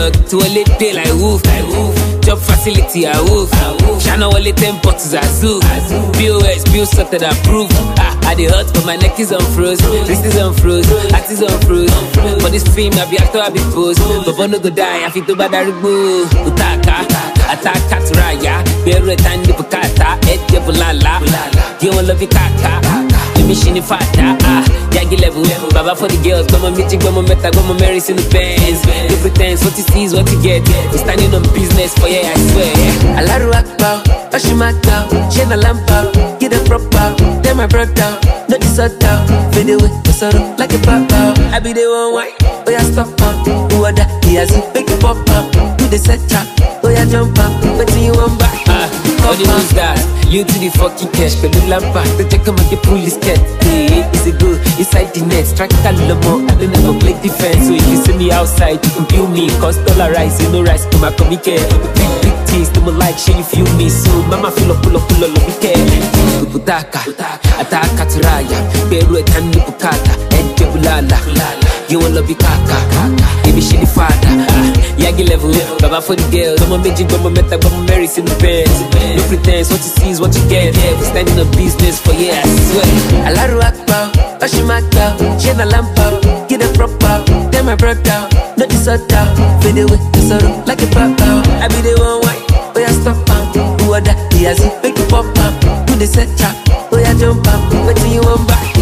knock, to a late day like woof. Job facility, I woof. Shana only 10 bottles, I zoo. BOS, bill sorted, approved. I dey hurt, but my neck is unfroze. Wrist is unfroze, heart is unfroze. For this film, I be actor, I be pose. But no go die, I feel to bad aribo. Utaka, ataka to raya. Beru etani bukata, etje bulala. You won't love you kaka. Mission fata, Yagi level. Baba for the girls, go my meeting, go my meta, go my Marys in the Benz. No pretense, what you see is what you get. We're standing on business for yeah, I swear. Alaru akbao, Ashimata, Shena lampa, get a proper. Tell my brother, not this out, fade away, sorrow like a papa. I be the one white, oh yeah stop up. Who are that? He has a big pop up. Do the set trap, oh yeah jump up. But you want back? All the news that you to the fucking cash, but the lampa, the check make you pull this cat. Hey, is it good? Inside the net, strike a lomo. I don't never play defense, so if you see me outside, you can feel me. Cause dollar rise, you know rise, come back, come here. Big things, do my like, share you feel me. So mama pull up, love me care. Butaka, ataka turaya, beru etani bukata, ente bulala. You will love you kaka, baby she the father. Yagi level, baba for the girls. Go my magic, go my meta, go my Marys in the Benz. No pretense, what you see is what you get. We're standing on business for yeah, I swear. Alaru akbao, Ashimata, Shena lampa, get a proper. Tell my brother, not this out, fade away, sorrow like a papa. I be the one white, oh yeah stop up. Who are that? He has a big pop up. Do the set trap, oh yeah jump up. What do you want back?